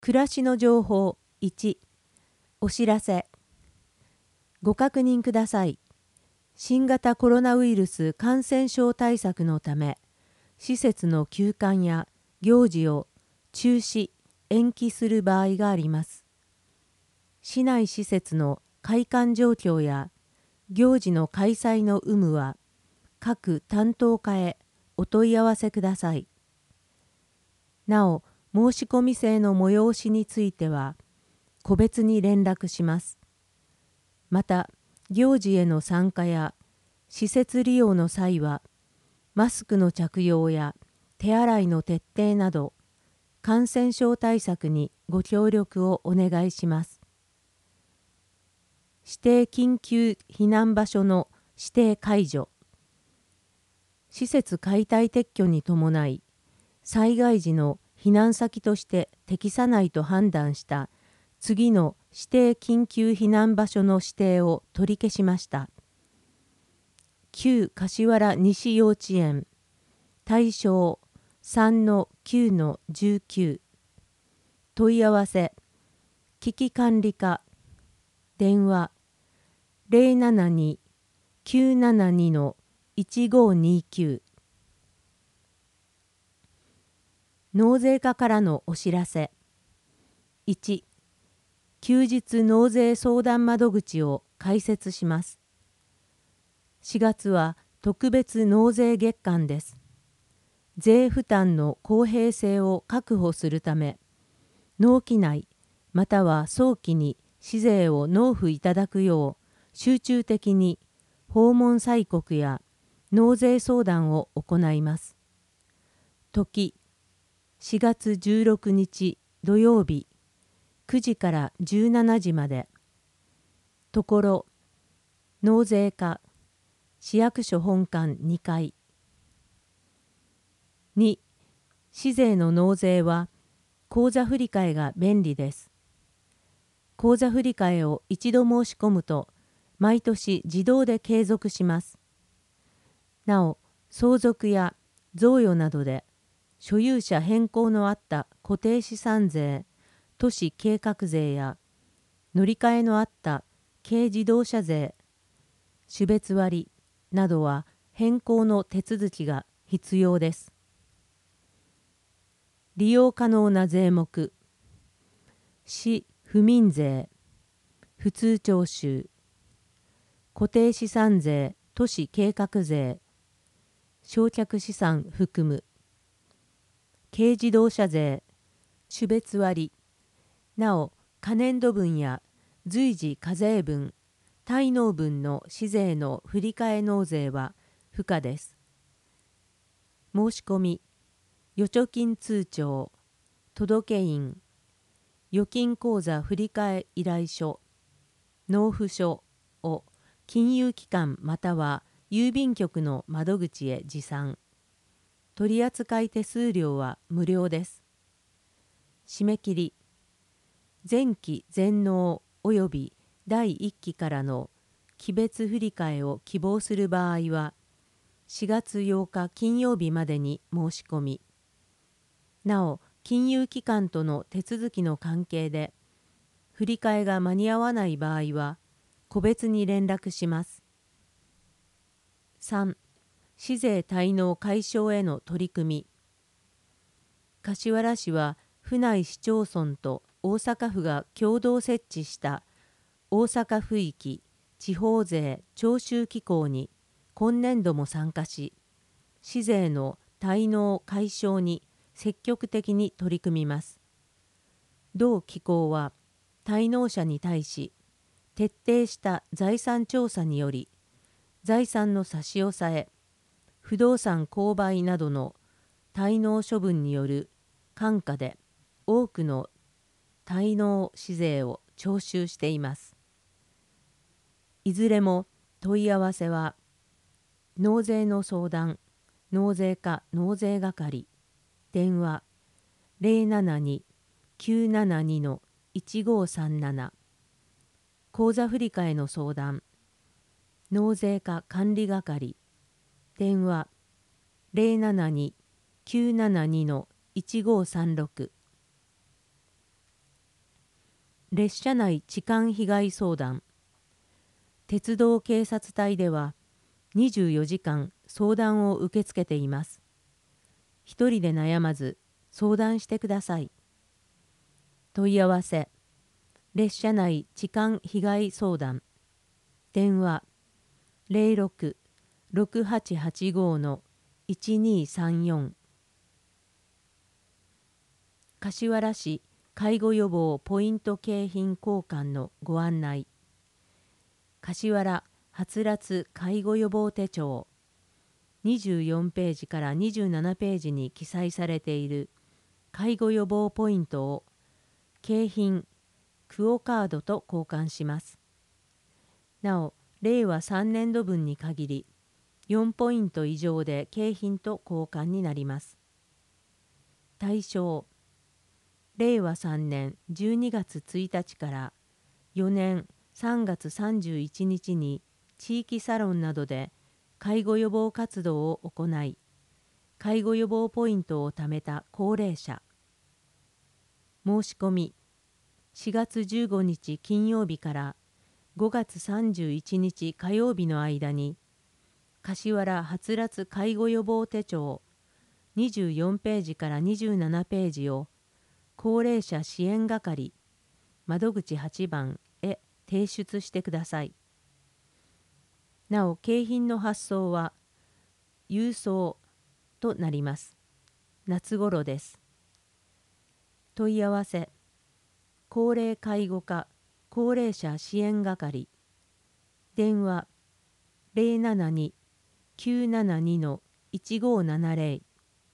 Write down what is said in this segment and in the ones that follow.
暮らしの情報1、お知らせ。ご確認ください。新型コロナウイルス感染症対策のため、施設の休館や行事を中止・延期する場合があります。市内施設の開館状況や行事の開催の有無は、各担当課へお問い合わせください。なお、申し込み制の催しについては、個別に連絡します。また、行事への参加や施設利用の際は、マスクの着用や手洗いの徹底など、感染症対策にご協力をお願いします。指定緊急避難場所の指定解除。施設解体撤去に伴い、災害時の避難先として適さないと判断した次の指定緊急避難場所の指定を取り消しました。旧柏原西幼稚園、対象 3-9-19 問い合わせ、危機管理課、電話 072-972-1529。納税課からのお知らせ。1、休日納税相談窓口を開設します。4月は特別納税月間です。税負担の公平性を確保するため、納期内または早期に市税を納付いただくよう集中的に訪問催告や納税相談を行います。時4月16日土曜日9時から17時まで。ところ納税課市役所本館2階。2、市税の納税は口座振替が便利です。口座振替を一度申し込むと毎年自動で継続します。なお、相続や贈与などで所有者変更のあった固定資産税、都市計画税や乗り換えのあった軽自動車税、種別割などは変更の手続きが必要です。利用可能な税目、市府民税、普通徴収、固定資産税、都市計画税、償却資産含む、軽自動車税、種別割、なお、可年度分や随時課税分、滞納分の市税の振替納税は不可です。申し込み、預貯金通帳、届印、預金口座振替依頼書、納付書を金融機関または郵便局の窓口へ持参。取扱手数料は無料です。締め切り、前期全納及び第1期からの期別振替を希望する場合は、4月8日金曜日までに申し込み。なお、金融機関との手続きの関係で、振り替えが間に合わない場合は、個別に連絡します。3、市税滞納解消への取り組み。柏原市は、府内市町村と大阪府が共同設置した大阪府域地方税徴収機構に今年度も参加し、市税の滞納解消に積極的に取り組みます。同機構は滞納者に対し、徹底した財産調査により、財産の差し押さえ、不動産購買などの滞納処分による看過で多くの滞納市税を徴収しています。いずれも問い合わせは、納税の相談、納税課納税係、電話072-972-1537、口座振替の相談、納税課管理係、電話072-972-1536。 列車内痴漢被害相談。鉄道警察隊では24時間相談を受け付けています。一人で悩まず相談してください。問い合わせ。列車内痴漢被害相談。電話06-6885-1234。柏原市介護予防ポイント景品交換のご案内。柏原はつらつ介護予防手帳24ページから27ページに記載されている介護予防ポイントを景品クオカードと交換します。なお、令和3年度分に限り4ポイント以上で景品と交換になります。対象令和3年12月1日から4年3月31日に地域サロンなどで介護予防活動を行い、介護予防ポイントを貯めた高齢者。申し込み4月15日金曜日から5月31日火曜日の間に、柏原はつらつ介護予防手帳24ページから27ページを高齢者支援係窓口8番へ提出してください。なお、景品の発送は郵送となります。夏頃です。問い合わせ。高齢介護課高齢者支援係。電話072-972-1570。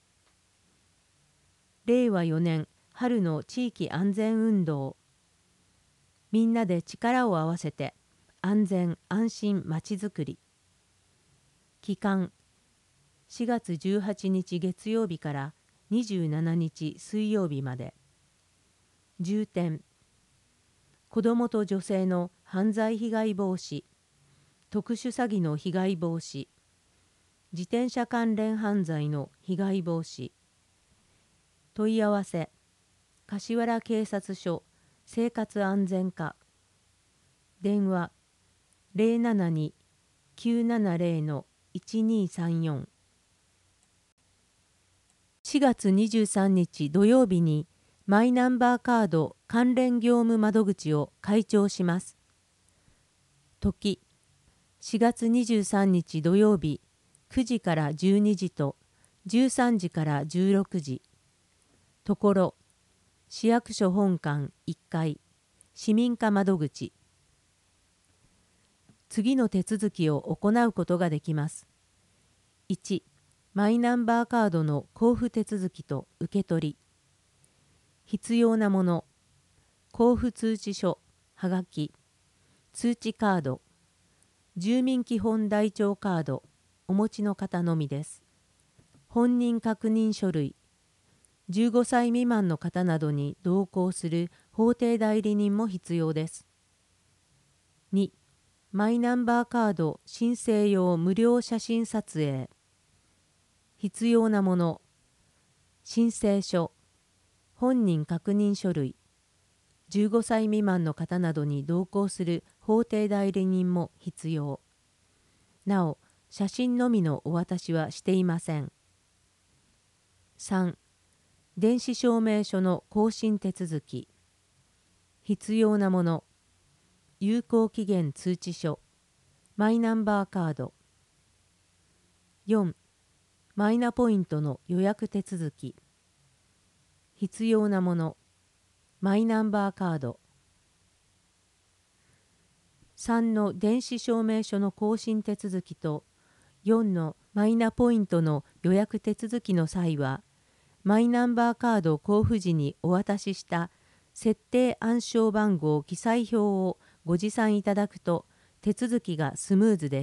令和4年春の地域安全運動。みんなで力を合わせて安全安心まちづくり。期間4月18日月曜日から27日水曜日まで。重点子どもと女性の犯罪被害防止、特殊詐欺の被害防止、自転車関連犯罪の被害防止。問い合わせ。柏原警察署生活安全課。電話072-970-1234。4月23日土曜日にマイナンバーカード関連業務窓口を開庁します。時4月23日土曜日9時から12時と13時から16時。ところ市役所本館1階市民課窓口。次の手続きを行うことができます。1、マイナンバーカードの交付手続きと受け取り。必要なもの、交付通知書、はがき、通知カード、住民基本台帳カード、お持ちの方のみです。本人確認書類、15歳未満の方などに同行する法定代理人も必要です。2、マイナンバーカード申請用無料写真撮影。必要なもの、申請書、本人確認書類、15歳未満の方などに同行する法定代理人も必要。なお、写真のみのお渡しはしていません。3、電子証明書の更新手続き。必要なもの、有効期限通知書、マイナンバーカード。4、マイナポイントの予約手続き。必要なもの、マイナンバーカード。3の電子証明書の更新手続きと4のマイナポイントの予約手続きの際は、マイナンバーカード交付時にお渡しした設定暗証番号記載表をご持参いただくと手続きがスムーズです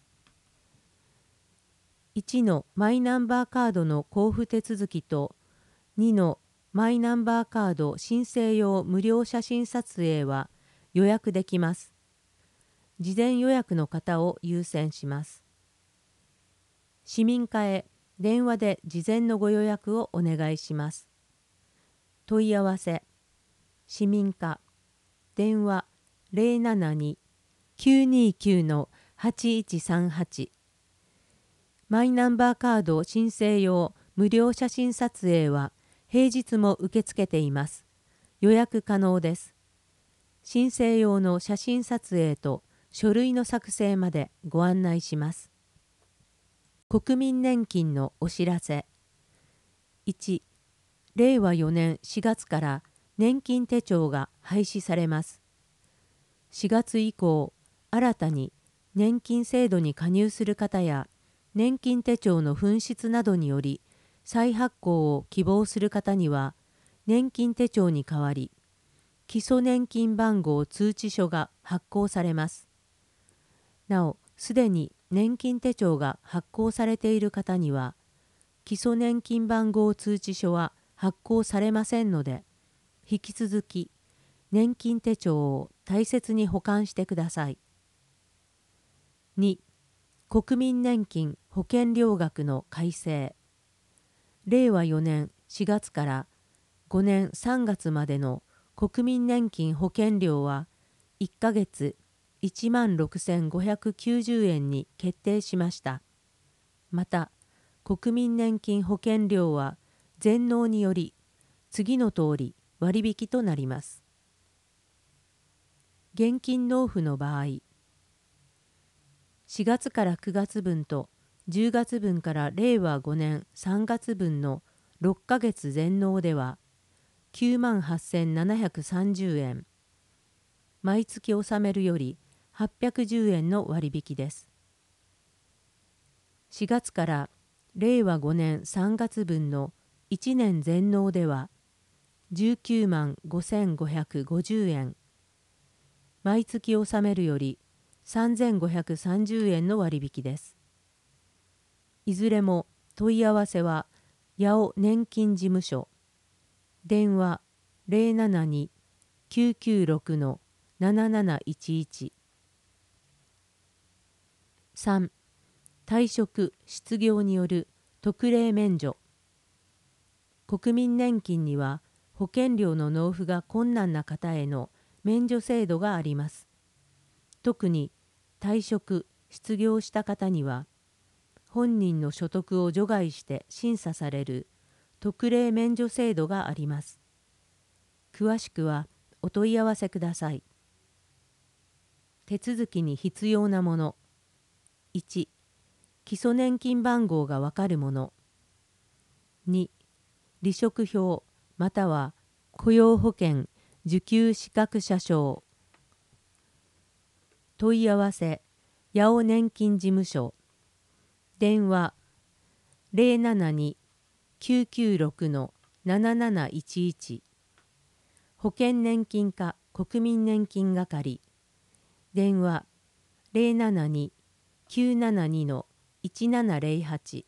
。1のマイナンバーカードの交付手続きと2のマイナンバーカード申請用無料写真撮影は予約できます。事前予約の方を優先します。市民課へ電話で事前のご予約をお願いします。問い合わせ。市民課電話072-929-8138。マイナンバーカード申請用無料写真撮影は平日も受け付けています。予約可能です。申請用の写真撮影と書類の作成までご案内します。国民年金のお知らせ。1、令和4年4月から年金手帳が廃止されます。4月以降、新たに年金制度に加入する方や年金手帳の紛失などにより再発行を希望する方には、年金手帳に代わり基礎年金番号通知書が発行されます。なお、すでに年金手帳が発行されている方には、基礎年金番号通知書は発行されませんので、引き続き年金手帳を大切に保管してください。2、国民年金保険料額の改正。令和4年4月から5年3月までの国民年金保険料は1ヶ月16,590円に決定しました。また、国民年金保険料は全納により次の通り割引となります。現金納付の場合、4月から9月分と10月分から令和5年3月分の6ヶ月全納では98,730円、毎月納めるより810円の割引です。4月から令和5年3月分の1年全納では195,550円、毎月納めるより3,530円の割引です。いずれも問い合わせは八尾年金事務所、電話072-996-7711。3、退職・失業による特例免除。国民年金には保険料の納付が困難な方への免除制度があります。特に退職・失業した方には、本人の所得を除外して審査される特例免除制度があります。詳しくはお問い合わせください。手続きに必要なもの。1、基礎年金番号がわかるもの。2、離職票または雇用保険受給資格者証。問い合わせ八尾年金事務所、電話072-996-7711。保険年金課国民年金係、電話072-972-1708。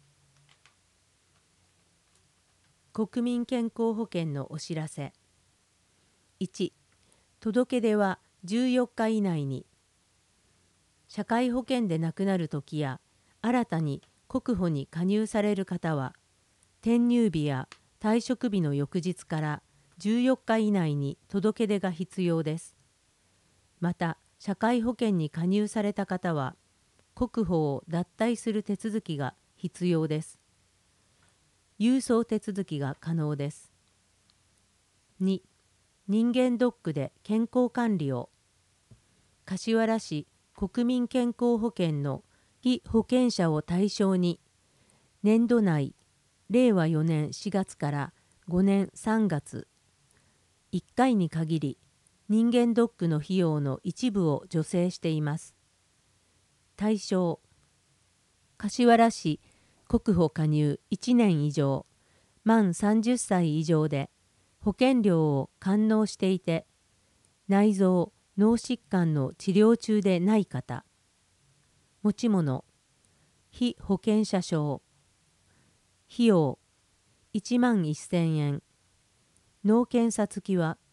国民健康保険のお知らせ。1、届け出は14日以内に。社会保険で亡くなるときや新たに国保に加入される方は、転入日や退職日の翌日から14日以内に届け出が必要です。また、社会保険に加入された方は、国保を脱退する手続きが必要です。郵送手続きが可能です。2、人間ドックで健康管理を。柏原市国民健康保険の被保険者を対象に、年度内令和4年4月から5年3月、1回に限り人間ドックの費用の一部を助成しています。対象、柏原市国保加入1年以上、満30歳以上で保険料を完納していて、内臓・脳疾患の治療中でない方。持ち物、被保険者証。費用、11,000円。脳検査付きは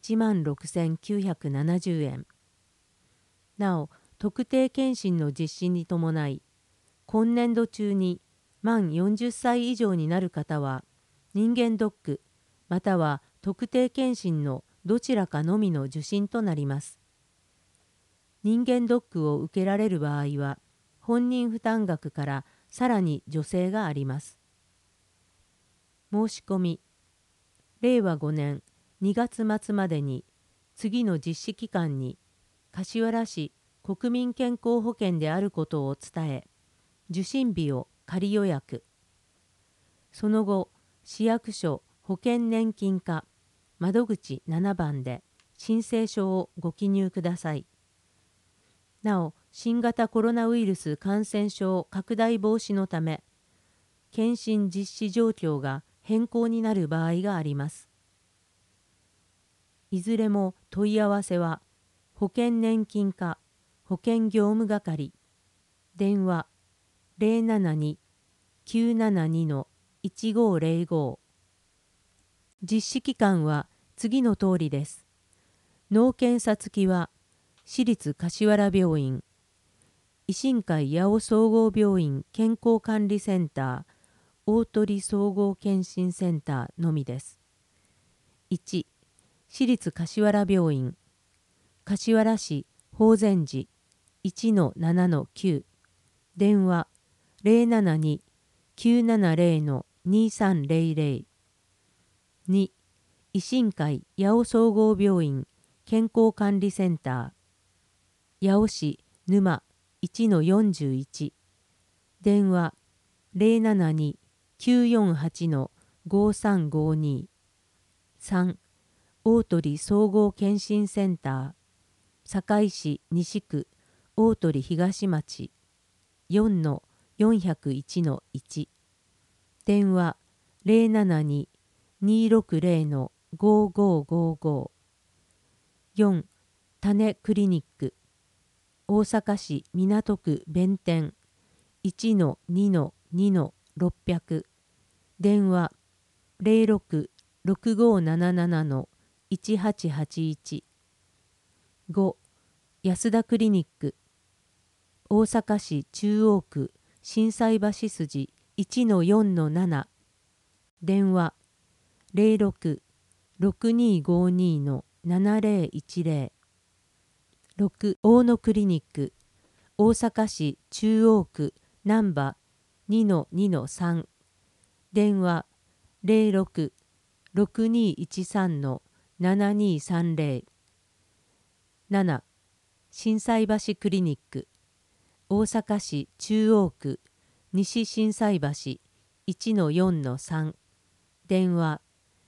16,970円。なお、特定健診の実施に伴い、今年度中に満40歳以上になる方は、人間ドックまたは特定健診のどちらかのみの受診となります。人間ドックを受けられる場合は、本人負担額からさらに助成があります。申し込み。令和5年2月末までに、次の実施期間に、柏原市国民健康保険であることを伝え、受診日を仮予約。その後、市役所保険年金課窓口7番で申請書をご記入ください。なお、新型コロナウイルス感染症拡大防止のため、検診実施状況が変更になる場合があります。いずれも問い合わせは、保険年金課保険業務係、電話072-972-1505。実施期間は次の通りです。脳検査付きは、市立柏原病院、維新会八尾総合病院健康管理センター、大鳥総合健診センターのみです。1、市立柏原病院、柏原市法善寺 1-7-9、電話072-970-2300。2、維新会八尾総合病院健康管理センター、八尾市沼 1-41、電話072-948-5352。3、大鳥総合健診センター、堺市西区大鳥東町 4-401-1、電話072-260-5555。4、種クリニック、大阪市港区弁天 1-2-2-600、電話06-6577-1881。5、安田クリニック、大阪市中央区心斎橋筋 1-4-7、電話06-6252-7010。6、大野クリニック、大阪市中央区難波 2-2-3、電話06-6213-7230。7、心斎橋クリニック、大阪市中央区西心斎橋 1-4-3、電話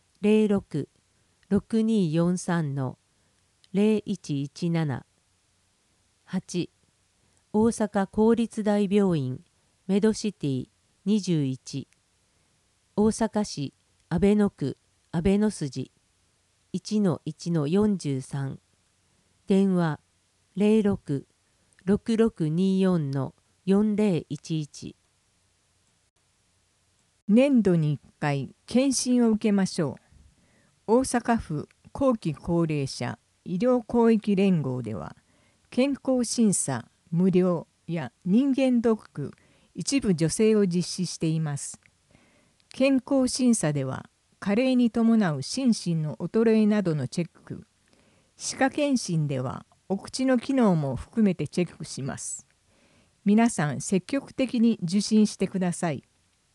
06-6243-0117。8、大阪公立大病院メドシティ21、大阪市阿倍野区阿倍野筋 1-1-43、電話06-6624-4011。 年度に1回検診を受けましょう。大阪府後期高齢者医療広域連合では、健康審査無料や人間ドック一部助成を実施しています。健康審査では、加齢に伴う心身の衰えなどのチェック、歯科検診ではお口の機能も含めてチェックします。皆さん積極的に受診してください。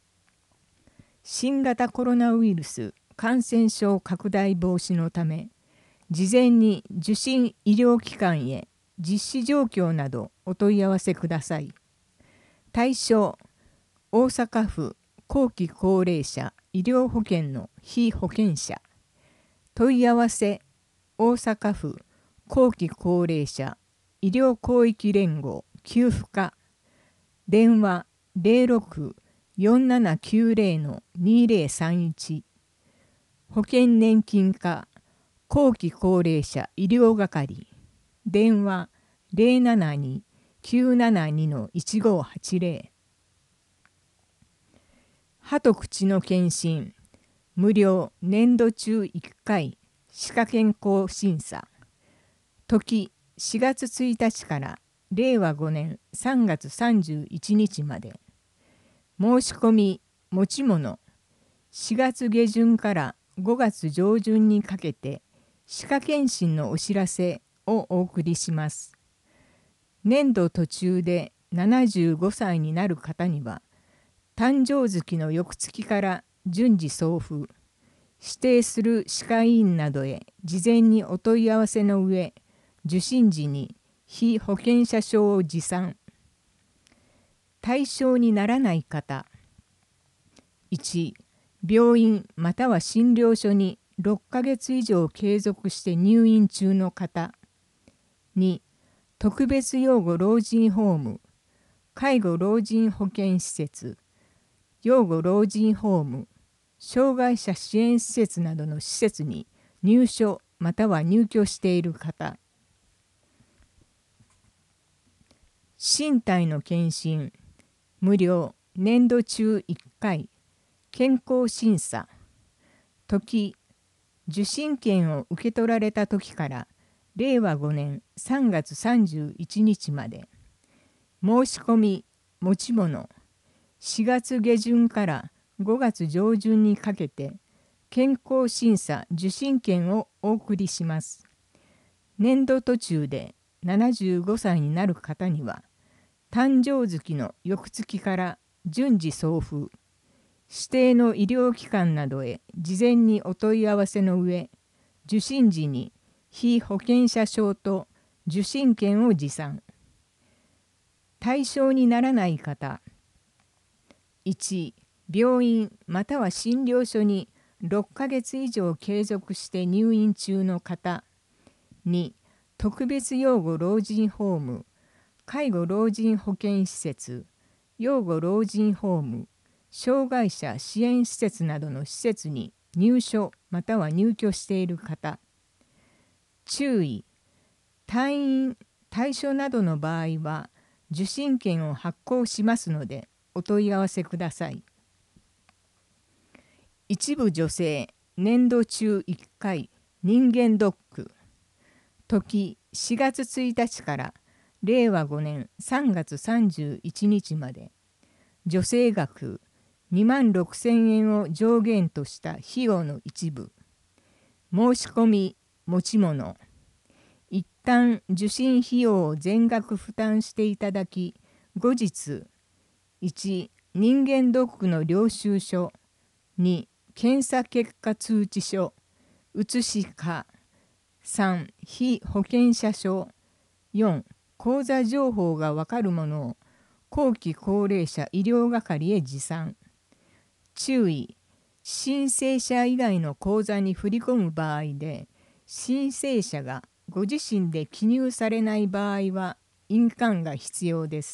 新型コロナウイルス感染症拡大防止のため、事前に受診医療機関へ実施状況などお問い合わせください。対象、大阪府後期高齢者医療保険の被保険者。問い合わせ、大阪府後期高齢者医療広域連合給付課、電話06-4790-2031。保険年金課後期高齢者医療係、電話072-972-1580。歯と口の検診無料年度中1回歯科健康審査。時4月1日から令和5年3月31日まで。申し込み持ち物4月下旬から5月上旬にかけて歯科検診のお知らせをお送りします。年度途中で75歳になる方には、誕生月の翌月から順次送付、指定する歯科医院などへ事前にお問い合わせの上、受診時に被保険者証を持参。対象にならない方。1、病院または診療所に6ヶ月以上継続して入院中の方。2、特別養護老人ホーム、介護老人保健施設、養護老人ホーム、障害者支援施設などの施設に入所または入居している方。身体の検診、無料、年度中1回、健康審査。時、受診券を受け取られた時から令和5年3月31日まで。申し込み、持ち物、4月下旬から5月上旬にかけて健康審査受診券をお送りします。年度途中で75歳になる方には、誕生月の翌月から順次送付、指定の医療機関などへ事前にお問い合わせの上、受診時に被保険者証と受診券を持参。対象にならない方。1、病院または診療所に6ヶ月以上継続して入院中の方。2、特別養護老人ホーム、介護老人保健施設、養護老人ホーム、障害者支援施設などの施設に入所または入居している方。注意、退院・退所などの場合は受診券を発行しますのでお問い合わせください。一部女性、年度中1回、人間ドック。時、4月1日から令和5年3月31日まで。助成額26,000円を上限とした費用の一部。申し込み、持ち物。一旦受診費用を全額負担していただき、後日、1、人間ドックの領収書、2、検査結果通知書、写しか、3、被保険者証、4、口座情報がわかるものを後期高齢者医療係へ持参。注意、申請者以外の口座に振り込む場合で、申請者がご自身で記入されない場合は印鑑が必要です。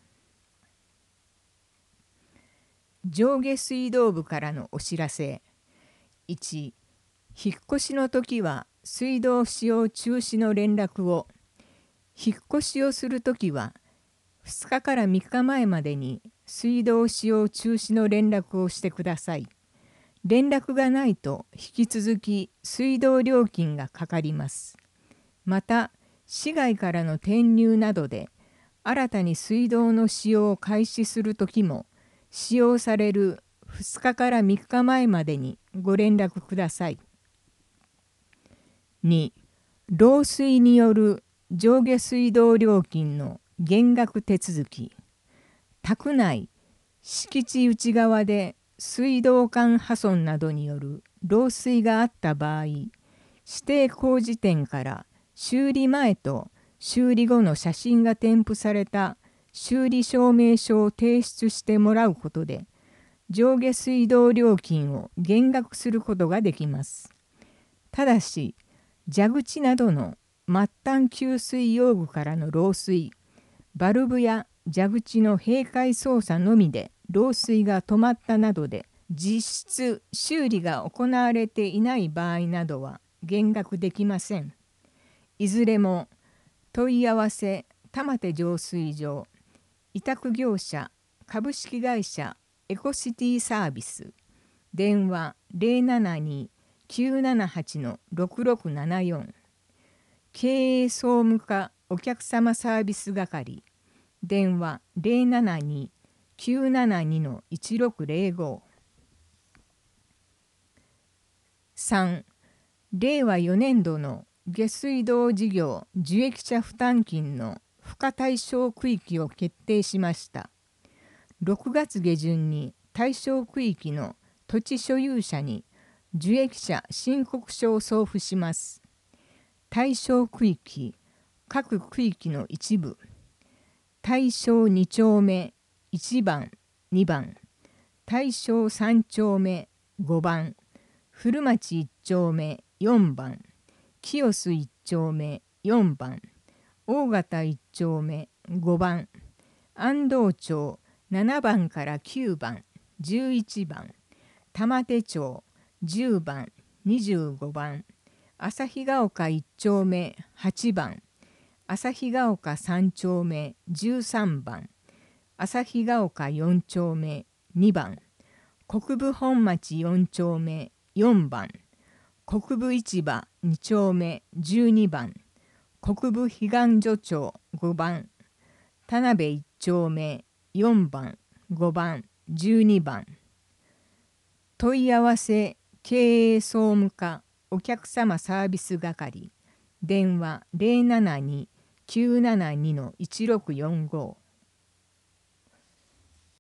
上下水道部からのお知らせ。1、引っ越しの時は水道使用中止の連絡を。引っ越しをするときは2日から3日前までに水道使用中止の連絡をしてください。連絡がないと引き続き水道料金がかかります。また、市外からの転入などで新たに水道の使用を開始するときも使用される2日から3日前までにご連絡ください。2、漏水による上下水道料金の減額手続き。宅内、敷地内側で水道管破損などによる漏水があった場合、指定工事店から修理前と修理後の写真が添付された修理証明書を提出してもらうことで、上下水道料金を減額することができます。ただし、蛇口などの末端給水用具からの漏水、バルブや蛇口の閉会操作のみで漏水が止まったなどで、実質修理が行われていない場合などは減額できません。いずれも問い合わせ玉手浄水場委託業者株式会社エコシティサービス、電話 072-978-6674、経営総務課お客様サービス係、電話 072-972-1605。3、 令和4年度の下水道事業受益者負担金の付加対象区域を決定しました。6月下旬に対象区域の土地所有者に受益者申告書を送付します。対象区域、各区域の一部、対象2丁目1番、2番、対象3丁目5番、古町1丁目4番、清洲1丁目4番、大型1丁目5番、安藤町7番から9番、11番、玉手町10番、25番、旭ヶ丘1丁目8番、旭ヶ丘3丁目13番、旭ヶ丘4丁目2番、国分本町4丁目4番、国分市場2丁目12番、国分彼岸所町5番、田辺1丁目4番、5番、12番。問い合わせ経営総務課お客様サービス係、電話072-972-1645